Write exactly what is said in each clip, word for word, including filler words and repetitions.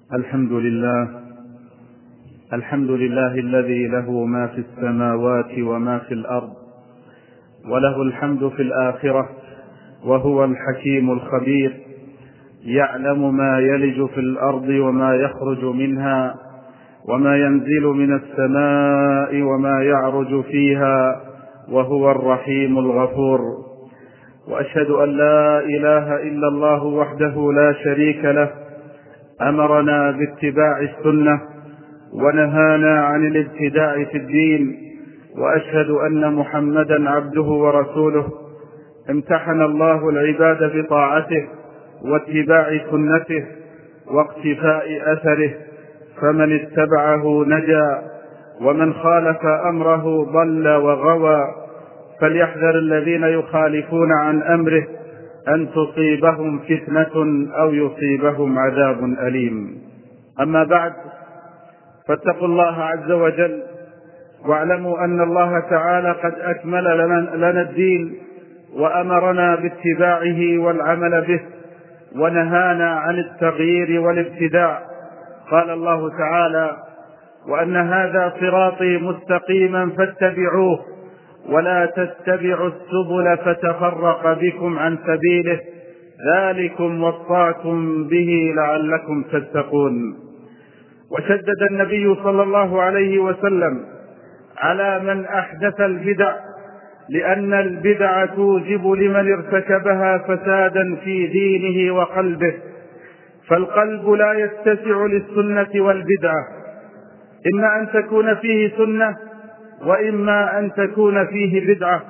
الحمد لله الحمد لله الذي له ما في السماوات وما في الأرض، وله الحمد في الآخرة، وهو الحكيم الخبير، يعلم ما يلج في الأرض وما يخرج منها، وما ينزل من السماء وما يعرج فيها، وهو الرحيم الغفور. وأشهد أن لا إله إلا الله وحده لا شريك له، أمرنا باتباع السنة ونهانا عن الابتداع في الدين. وأشهد أن محمدا عبده ورسوله، امتحن الله العباد بطاعته واتباع سنته واقتفاء أثره، فمن اتبعه نجا ومن خالف أمره ضل وغوى. فليحذر الذين يخالفون عن أمره أن تصيبهم فتنة أو يصيبهم عذاب أليم. أما بعد، فاتقوا الله عز وجل، واعلموا أن الله تعالى قد أكمل لنا الدين وأمرنا باتباعه والعمل به، ونهانا عن التغيير والابتداع. قال الله تعالى: وأن هذا صراطي مستقيما فاتبعوه ولا تتبعوا السبل فتفرق بكم عن سبيله، ذلكم وصاكم به لعلكم تتقون. وشدد النبي صلى الله عليه وسلم على من أحدث البدع، لأن البدع توجب لمن ارتكبها فسادا في دينه وقلبه، فالقلب لا يتسع للسنة والبدعة، إما أن تكون فيه سنة وإما أن تكون فيه بدعة.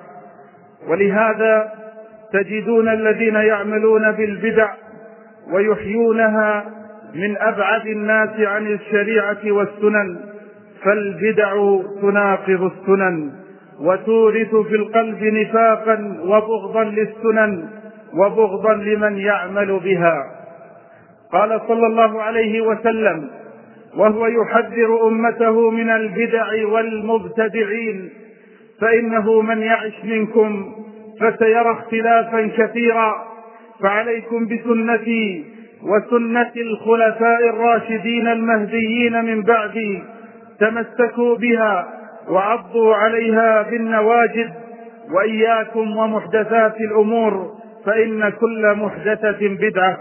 ولهذا تجدون الذين يعملون بالبدع ويحيونها من أبعد الناس عن الشريعة والسنن، فالبدع تناقض السنن وتورث في القلب نفاقا وبغضا للسنن وبغضا لمن يعمل بها. قال صلى الله عليه وسلم وهو يحذر أمته من البدع والمبتدعين: فإنه من يعش منكم فسيرى اختلافا كثيرا، فعليكم بسنتي وسنة الخلفاء الراشدين المهديين من بعدي، تمسكوا بها وعضوا عليها بالنواجذ، وإياكم ومحدثات الأمور، فإن كل محدثة بدعة،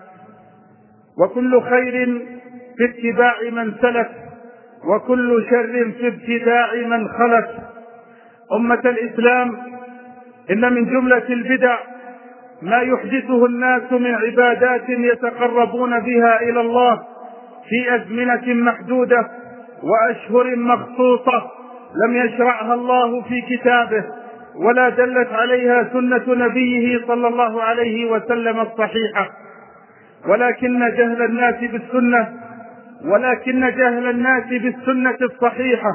وكل خير في اتباع من سلف، وكل شر في ابتداع من خلف. أمة الإسلام، إن من جملة البدع ما يحدثه الناس من عبادات يتقربون بها إلى الله في أزمنة محدودة وأشهر مخصوصة لم يشرعها الله في كتابه، ولا دلت عليها سنة نبيه صلى الله عليه وسلم الصحيحة، ولكن جهل الناس بالسنة ولكن جهل الناس بالسنة الصحيحة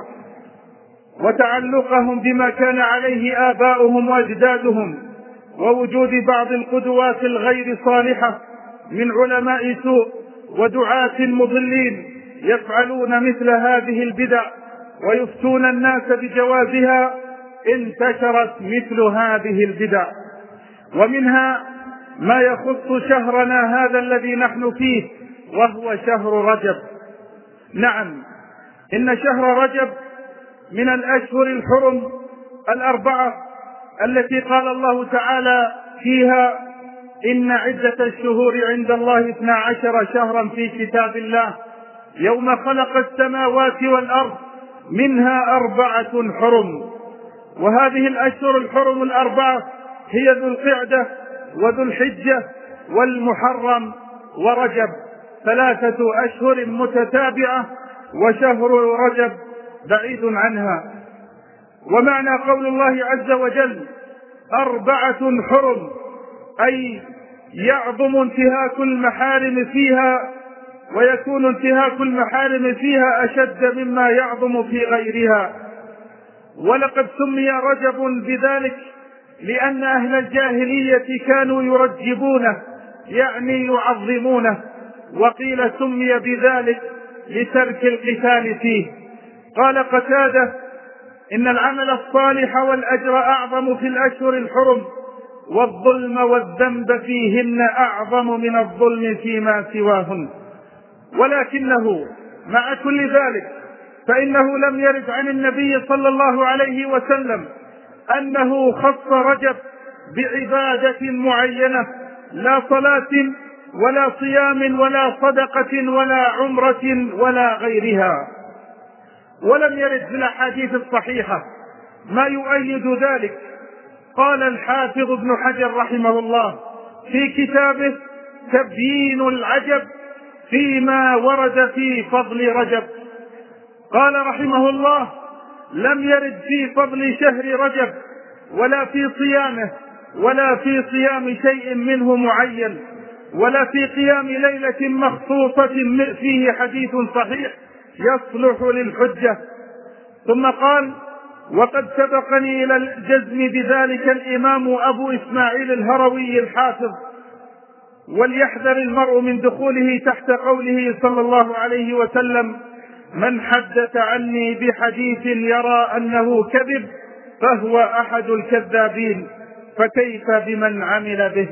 وتعلقهم بما كان عليه آباؤهم وأجدادهم، ووجود بعض القدوات الغير صالحة من علماء سوء ودعاة مضلين يفعلون مثل هذه البدع ويفتون الناس بجوازها، انتشرت مثل هذه البدع. ومنها ما يخص شهرنا هذا الذي نحن فيه، وهو شهر رجب. نعم، إن شهر رجب من الأشهر الحرم الأربعة التي قال الله تعالى فيها: إن عدة الشهور عند الله اثنا عشر شهرا في كتاب الله يوم خلق السماوات والأرض منها أربعة حرم. وهذه الأشهر الحرم الأربعة هي ذو القعدة وذو الحجة والمحرم ورجب، ثلاثة أشهر متتابعة، وشهر رجب بعيد عنها. ومعنى قول الله عز وجل أربعة حرم أي يعظم انتهاك المحارم فيها، ويكون انتهاك المحارم فيها أشد مما يعظم في غيرها. ولقد سمي رجب بذلك لأن أهل الجاهلية كانوا يرجبونه، يعني يعظمونه، وقيل سمي بذلك لترك القتال فيه. قال قتادة: إن العمل الصالح والأجر أعظم في الأشهر الحرم، والظلم والذنب فيهن أعظم من الظلم فيما سواهن. ولكنه مع كل ذلك فإنه لم يرد عن النبي صلى الله عليه وسلم أنه خص رجب بعبادة معينة، لا صلاة ولا صيام ولا صدقة ولا عمرة ولا غيرها. ولم يرد في الأحاديث الصحيحة ما يؤيد ذلك. قال الحافظ ابن حجر رحمه الله في كتابه تبيين العجب فيما ورد في فضل رجب، قال رحمه الله: لم يرد في فضل شهر رجب ولا في صيامه ولا في صيام شيء منه معين ولا في قيام ليلة مخصوصة فيه حديث صحيح يصلح للحجة. ثم قال: وقد سبقني إلى الجزم بذلك الإمام أبو إسماعيل الهروي الحافظ، وليحذر المرء من دخوله تحت قوله صلى الله عليه وسلم: من حدث عني بحديث يرى أنه كذب فهو أحد الكذابين، فكيف بمن عمل به.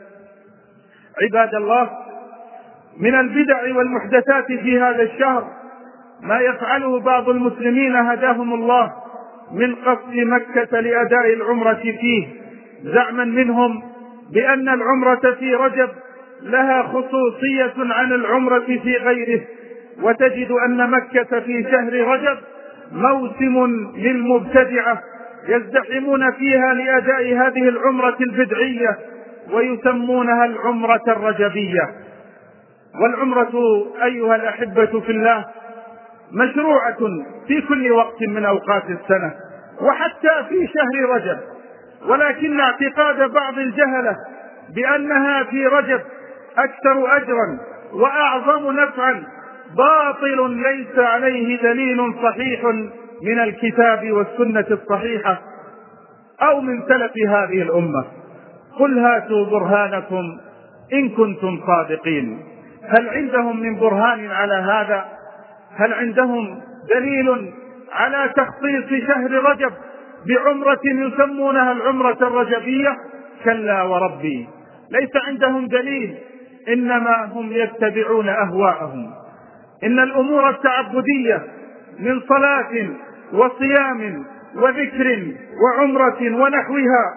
عباد الله، من البدع والمحدثات في هذا الشهر ما يفعله بعض المسلمين هداهم الله من قصد مكة لأداء العمرة فيه، زعما منهم بأن العمرة في رجب لها خصوصية عن العمرة في غيره، وتجد أن مكة في شهر رجب موسم للمبتدعة يزدحمون فيها لأداء هذه العمرة البدعية ويسمونها العمرة الرجبية. والعمرة أيها الأحبة في الله مشروعة في كل وقت من أوقات السنة وحتى في شهر رجب، ولكن اعتقاد بعض الجهلة بأنها في رجب أكثر أجرا وأعظم نفعا باطل ليس عليه دليل صحيح من الكتاب والسنة الصحيحة أو من سلف هذه الأمة. قل هاتوا برهانكم إن كنتم صادقين. هل عندهم من برهان على هذا؟ هل عندهم دليل على تخصيص شهر رجب بعمرة يسمونها العمرة الرجبية؟ كلا وربي، ليس عندهم دليل، إنما هم يتبعون أهواءهم. إن الأمور التعبدية من صلاة وصيام وذكر وعمرة ونحوها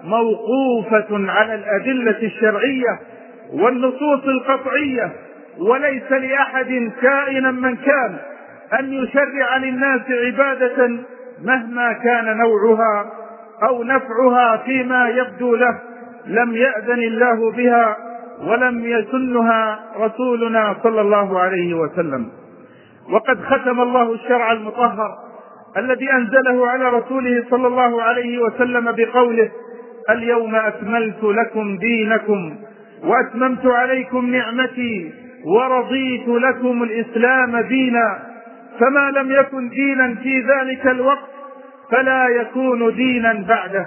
موقوفة على الأدلة الشرعية والنصوص القطعية، وليس لأحد كائنا من كان أن يشرع للناس عبادة مهما كان نوعها أو نفعها فيما يبدو له لم يأذن الله بها ولم يسنها رسولنا صلى الله عليه وسلم. وقد ختم الله الشرع المطهر الذي أنزله على رسوله صلى الله عليه وسلم بقوله: اليوم أكملت لكم دينكم وأتممت عليكم نعمتي ورضيت لكم الإسلام دينا، فما لم يكن دينا في ذلك الوقت فلا يكون دينا بعده.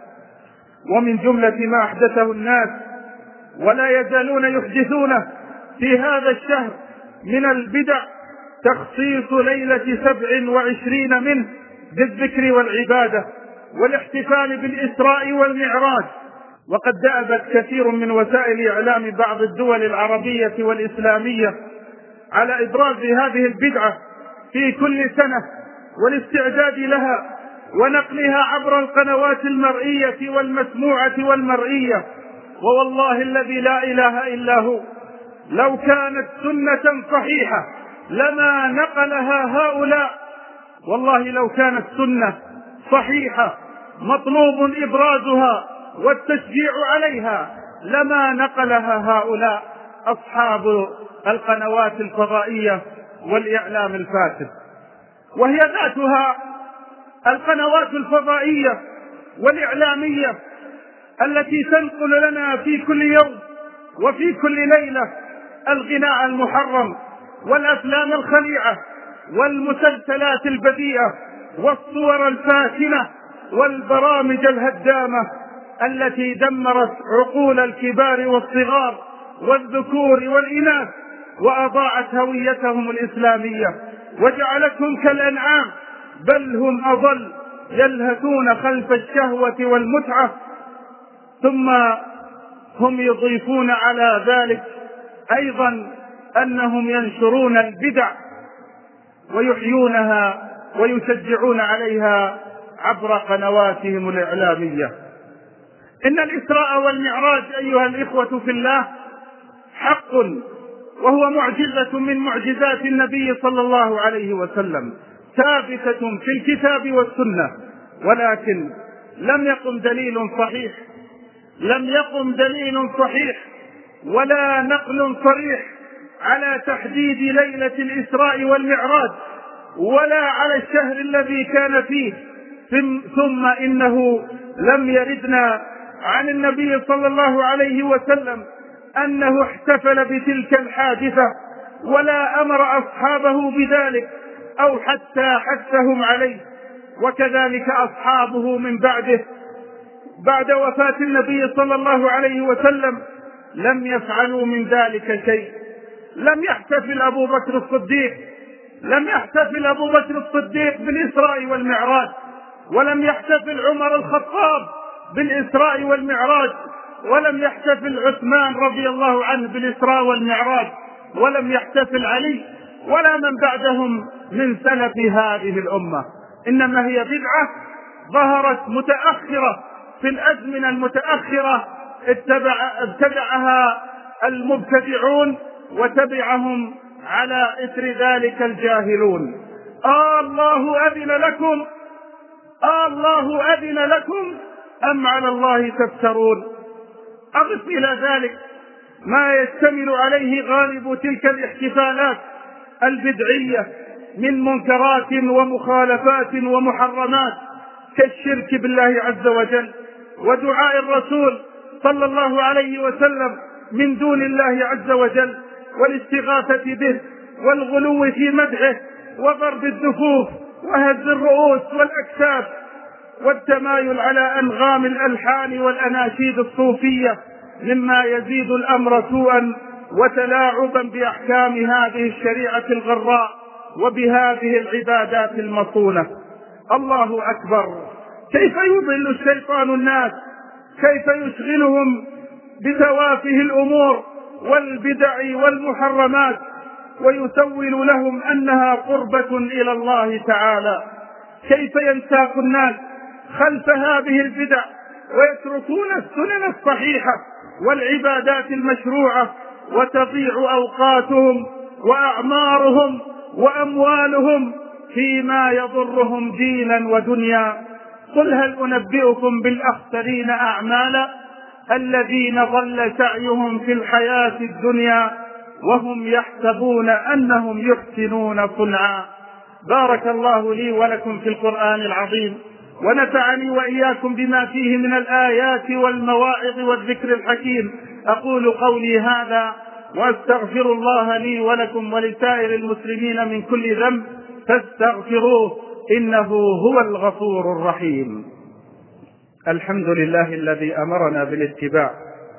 ومن جملة ما أحدثه الناس ولا يزالون يحدثونه في هذا الشهر من البدع تخصيص ليلة سبع وعشرين منه بالذكر والعبادة والاحتفال بالإسراء والمعراج. وقد دأبت كثير من وسائل إعلام بعض الدول العربية والإسلامية على إبراز هذه البدعة في كل سنة والاستعداد لها ونقلها عبر القنوات المرئية والمسموعة والمرئية. ووالله الذي لا إله إلا هو لو كانت سنة صحيحة لما نقلها هؤلاء، والله لو كانت سنة صحيحة مطلوب إبرازها والتشجيع عليها لما نقلها هؤلاء أصحاب القنوات الفضائية والإعلام الفاسد. وهي ذاتها القنوات الفضائية والإعلامية التي تنقل لنا في كل يوم وفي كل ليلة الغناء المحرم والأفلام الخليعة والمسلسلات البذيئة والصور الفاتنة والبرامج الهدامة التي دمرت عقول الكبار والصغار والذكور والإناث وأضاعت هويتهم الإسلامية وجعلتهم كالأنعام، بل هم أضل، يلهثون خلف الشهوة والمتعة. ثم هم يضيفون على ذلك أيضا أنهم ينشرون البدع ويحيونها ويشجعون عليها عبر قنواتهم الإعلامية. إن الإسراء والمعراج أيها الإخوة في الله حق، وهو معجزة من معجزات النبي صلى الله عليه وسلم، ثابتة في الكتاب والسنة، ولكن لم يقم دليل صحيح لم يقم دليل صحيح ولا نقل صريح على تحديد ليلة الإسراء والمعراج ولا على الشهر الذي كان فيه. ثم إنه لم يردنا عن النبي صلى الله عليه وسلم أنه احتفل بتلك الحادثة ولا أمر أصحابه بذلك أو حتى حثهم عليه، وكذلك أصحابه من بعده بعد وفاة النبي صلى الله عليه وسلم لم يفعلوا من ذلك شيء. لم يحتفل أبو بكر الصديق لم يحتفل أبو بكر الصديق بالإسراء والمعراج، ولم يحتفل عمر الخطاب بالإسراء والمعراج، ولم يحتفل عثمان رضي الله عنه بالإسراء والمعراج، ولم يحتفل علي ولا من بعدهم من سلف هذه الأمة. إنما هي بدعة ظهرت متأخرة في الأزمنة المتأخرة اتبع ابتدعها المبتدعون وتبعهم على إثر ذلك الجاهلون. آه الله أذن لكم آه الله أذن لكم أم على الله تفترون. أضف إلى ذلك ما يشتمل عليه غالب تلك الاحتفالات البدعية من منكرات ومخالفات ومحرمات كالشرك بالله عز وجل ودعاء الرسول صلى الله عليه وسلم من دون الله عز وجل والاستغاثة به والغلو في مدحه وضرب الدفوف وهز الرؤوس والأكتاف والتمايل على أنغام الألحان والأناشيد الصوفية، مما يزيد الأمر سوءا وتلاعبا بأحكام هذه الشريعة الغراء وبهذه العبادات المصونة. الله أكبر! كيف يضل الشيطان الناس، كيف يشغلهم بتوافه الأمور والبدع والمحرمات ويسول لهم أنها قربة إلى الله تعالى. كيف ينساق الناس خلف هذه البدع ويتركون السنن الصحيحة والعبادات المشروعة، وتضيع أوقاتهم وأعمارهم وأموالهم فيما يضرهم دينا ودنيا. قل هل أنبئكم بالأخسرين أعمالا الذين ضل سعيهم في الحياة الدنيا وهم يحسبون أنهم يحسنون صنعا. بارك الله لي ولكم في القرآن العظيم، ونفعني وإياكم بما فيه من الآيات والمواعظ والذكر الحكيم. أقول قولي هذا وأستغفر الله لي ولكم ولسائر المسلمين من كل ذنب فاستغفروه إنه هو الغفور الرحيم. الحمد لله الذي أمرنا بالاتباع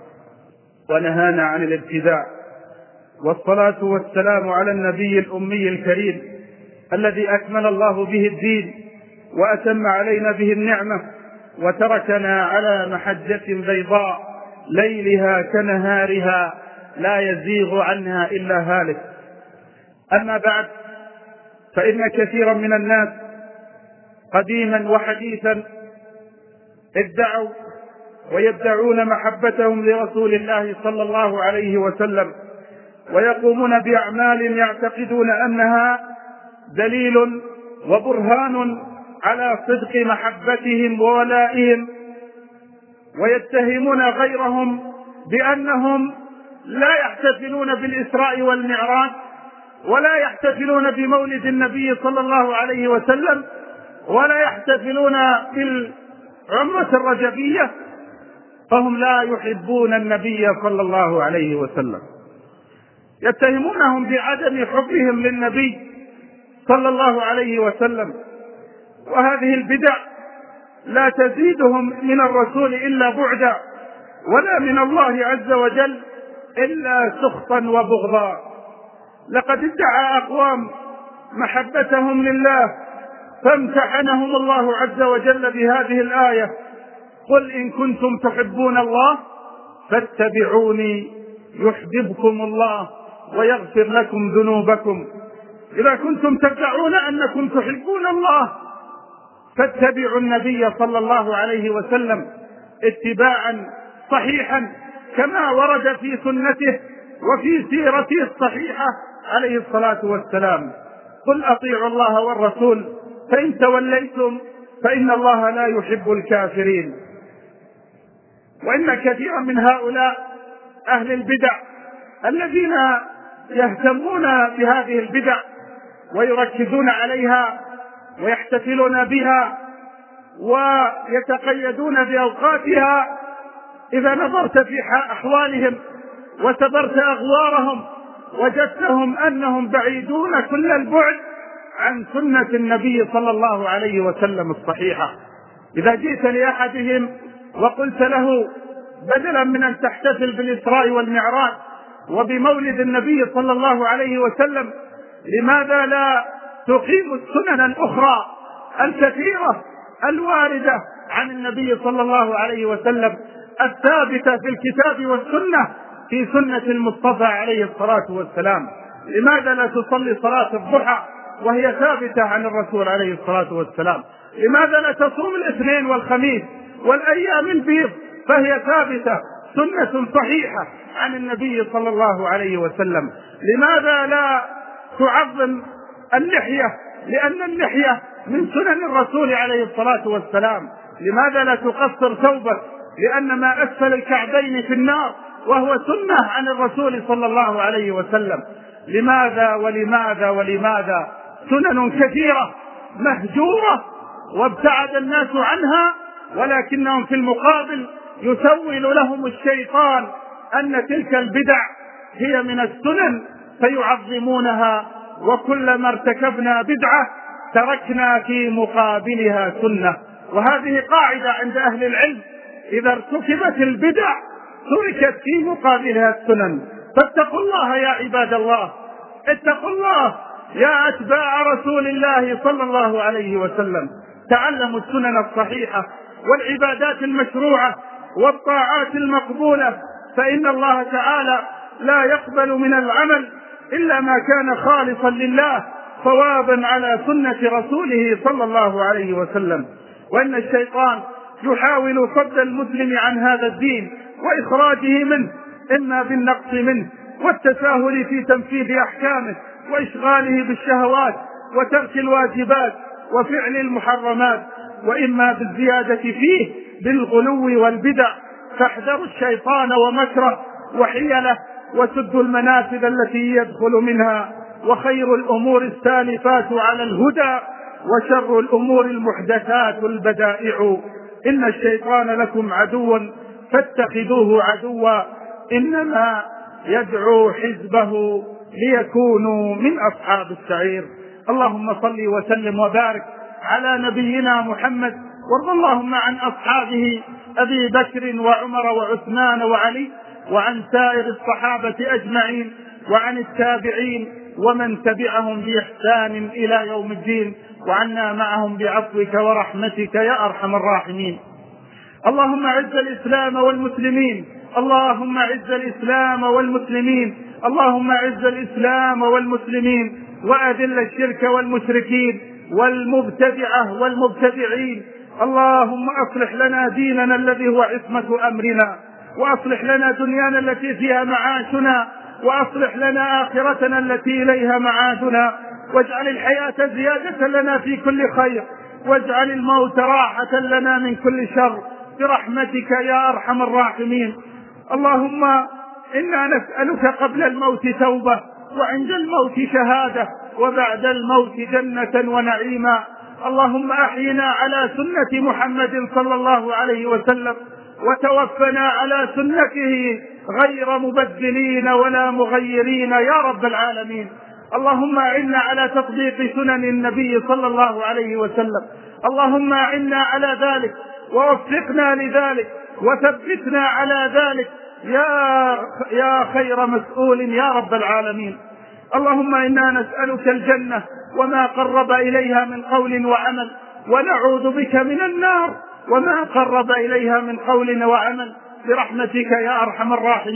ونهانا عن الابتداع، والصلاة والسلام على النبي الأمي الكريم الذي أكمل الله به الدين وأتم علينا به النعمة وتركنا على محجة بيضاء ليلها كنهارها لا يزيغ عنها إلا هالك. أما بعد، فإن كثيرا من الناس قديما وحديثا ادعوا ويدعون محبتهم لرسول الله صلى الله عليه وسلم، ويقومون بأعمال يعتقدون أنها دليل وبرهان على صدق محبتهم وولائهم، ويتهمون غيرهم بأنهم لا يحتفلون بالإسراء والمعراج ولا يحتفلون بمولد النبي صلى الله عليه وسلم ولا يحتفلون بالعمرة الرجبية، فهم لا يحبون النبي صلى الله عليه وسلم. يتهمونهم بعدم حبهم للنبي صلى الله عليه وسلم، وهذه البدع لا تزيدهم من الرسول إلا بعدا ولا من الله عز وجل إلا سخطا وبغضا. لقد ادعى أقوام محبتهم لله فامتحنهم الله عز وجل بهذه الآية: قل إن كنتم تحبون الله فاتبعوني يحببكم الله ويغفر لكم ذنوبكم. إذا كنتم تدعون أنكم تحبون الله فاتبعوا النبي صلى الله عليه وسلم اتباعا صحيحا كما ورد في سنته وفي سيرته الصحيحة عليه الصلاة والسلام. قل أطيعوا الله والرسول فإن توليتم فإن الله لا يحب الكافرين. وإن كثيرا من هؤلاء أهل البدع الذين يهتمون بهذه البدع ويركزون عليها ويحتفلون بها ويتقيدون بأوقاتها، إذا نظرت في أحوالهم وسبرت أغوارهم وجدتهم أنهم بعيدون كل البعد عن سنة النبي صلى الله عليه وسلم الصحيحة. إذا جئت لأحدهم وقلت له بدلا من أن تحتفل بالإسراء والمعراج وبمولد النبي صلى الله عليه وسلم، لماذا لا تقيم السنن الأخرى الكثيرة الواردة عن النبي صلى الله عليه وسلم الثابتة في الكتاب والسنة في سنة المصطفى عليه الصلاة والسلام؟ لماذا لا تصلي صلاة الضحى وهي ثابتة عن الرسول عليه الصلاة والسلام؟ لماذا لا تصوم الاثنين والخميس والأيام البيض فهي ثابتة سنة صحيحة عن النبي صلى الله عليه وسلم؟ لماذا لا تعظم اللحية لأن اللحية من سنن الرسول عليه الصلاة والسلام؟ لماذا لا تقصر ثوبك لأن ما أسفل الكعبين في النار وهو سنة عن الرسول صلى الله عليه وسلم؟ لماذا ولماذا ولماذا؟ سنن كثيرة مهجورة وابتعد الناس عنها، ولكنهم في المقابل يسول لهم الشيطان أن تلك البدع هي من السنن فيعظمونها، وكلما ارتكبنا بدعة تركنا في مقابلها سنة. وهذه قاعدة عند أهل العلم، إذا ارتكبت البدع تركت في مقابلها السنن. فاتقوا الله يا عباد الله، اتقوا الله يا أتباع رسول الله صلى الله عليه وسلم، تعلموا السنن الصحيحة والعبادات المشروعة والطاعات المقبولة، فإن الله تعالى لا يقبل من العمل إلا ما كان خالصا لله صوابا على سنة رسوله صلى الله عليه وسلم. وإن الشيطان يحاول صد المسلم عن هذا الدين وإخراجه منه، إما بالنقص منه والتساهل في تنفيذ أحكامه وإشغاله بالشهوات وترك الواجبات وفعل المحرمات، وإما بالزيادة فيه بالغلو والبدع. فاحذروا الشيطان ومكره وحيله وسدوا المنافذ التي يدخل منها. وخير الأمور السالفات على الهدى وشر الأمور المحدثات البدائع. إن الشيطان لكم عدو فاتخذوه عدوا إنما يدعو حزبه ليكونوا من أصحاب السعير. اللهم صل وسلم وبارك على نبينا محمد، وارض اللهم عن أصحابه أبي بكر وعمر وعثمان وعلي، وعن سائر الصحابة أجمعين، وعن التابعين ومن تبعهم بإحسان إلى يوم الدين، وعنا معهم بعفوك ورحمتك يا أرحم الراحمين. اللهم أعز الإسلام والمسلمين، اللهم أعز الإسلام والمسلمين، اللهم أعز الإسلام والمسلمين، وأذل الشرك والمشركين والمبتدعة والمبتدعين. اللهم أصلح لنا ديننا الذي هو عصمة أمرنا، وأصلح لنا دنيانا التي فيها معاشنا، وأصلح لنا آخرتنا التي إليها معادنا، واجعل الحياة زيادة لنا في كل خير، واجعل الموت راحة لنا من كل شر برحمتك يا أرحم الراحمين. اللهم إنا نسألك قبل الموت توبة، وعند الموت شهادة، وبعد الموت جنة ونعيما. اللهم أحينا على سنة محمد صلى الله عليه وسلم، وتوفنا على سنته غير مبدلين ولا مغيرين يا رب العالمين. اللهم أعنا على تطبيق سنن النبي صلى الله عليه وسلم، اللهم أعنا على ذلك ووفقنا لذلك وثبتنا على ذلك يا يا خير مسؤول يا رب العالمين. اللهم إنا نسألك الجنة وما قرب إليها من قول وعمل، ونعوذ بك من النار وما قرب إليها من قول وعمل برحمتك يا أرحم الراحمين.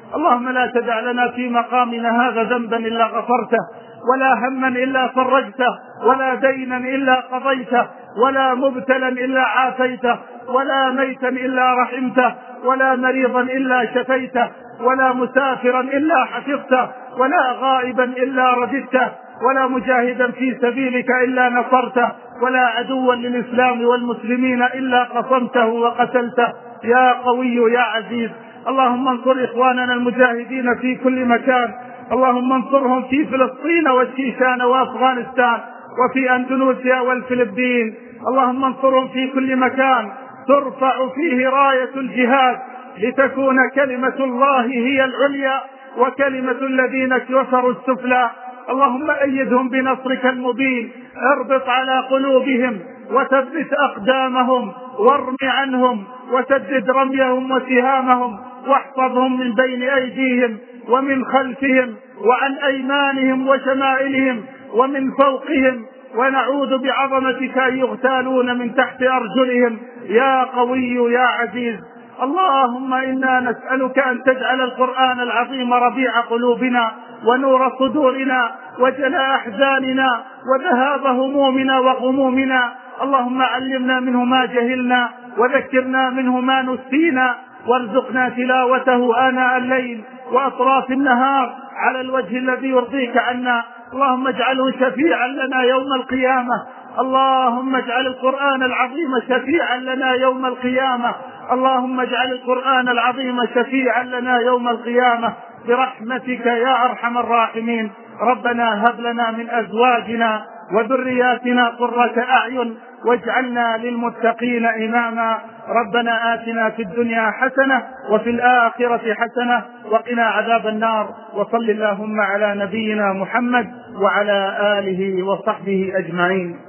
اللهم لا تدع لنا في مقامنا هذا ذنبا إلا غفرته، ولا هما إلا فرجته، ولا دينا إلا قضيته، ولا مبتلا إلا عافيته، ولا ميتا إلا رحمته، ولا مريضا إلا شفيته، ولا مسافرا إلا حفظته، ولا غائبا إلا رددته، ولا مجاهدا في سبيلك إلا نصرته، ولا عدوا للإسلام والمسلمين إلا قصمته وقتلته يا قوي يا عزيز. اللهم انصر إخواننا المجاهدين في كل مكان، اللهم انصرهم في فلسطين والشيشان وأفغانستان وفي أندونيسيا والفلبين، اللهم انصرهم في كل مكان ترفع فيه راية الجهاد لتكون كلمة الله هي العليا وكلمة الذين كفروا السفلى. اللهم أيدهم بنصرك المبين، اربط على قلوبهم وثبت أقدامهم وارم عنهم وسدد رميهم وسهامهم، واحفظهم من بين أيديهم ومن خلفهم وعن أيمانهم وشمائلهم ومن فوقهم، ونعوذ بعظمتك أن يغتالون من تحت أرجلهم يا قوي يا عزيز. اللهم إنا نسألك أن تجعل القرآن العظيم ربيع قلوبنا ونور صدورنا وجلاء أحزاننا وذهاب همومنا وغمومنا. اللهم علمنا منه ما جهلنا وذكرنا منه ما نسينا، وارزقنا تلاوته آناء الليل وأطراف النهار على الوجه الذي يرضيك عنا. اللهم اجعله شفيعا لنا يوم القيامة، اللهم اجعل القرآن العظيم شفيعا لنا يوم القيامة، اللهم اجعل القرآن العظيم شفيعا لنا يوم القيامة برحمتك يا أرحم الراحمين. ربنا هب لنا من أزواجنا وذرياتنا قرة أعين واجعلنا للمتقين إماما. ربنا آتنا في الدنيا حسنة وفي الآخرة حسنة وقنا عذاب النار. وصل اللهم على نبينا محمد وعلى آله وصحبه أجمعين.